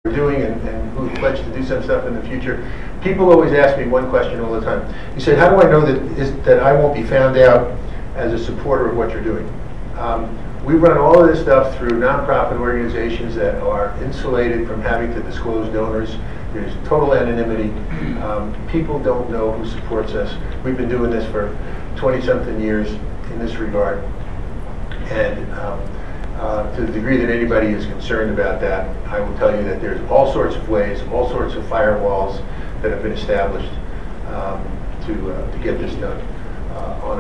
doing and who pledged to do some stuff in the future. People always ask me one question all the time. He said, how do I know that I won't be found out as a supporter of what you're doing? We run all of this stuff through nonprofit organizations that are insulated from having to disclose donors. There's total anonymity. People don't know who supports us. We've been doing this for 20-something years in this regard. And to the degree that anybody is concerned about that, I will tell you that there's all sorts of ways, all sorts of firewalls that have been established to get this done on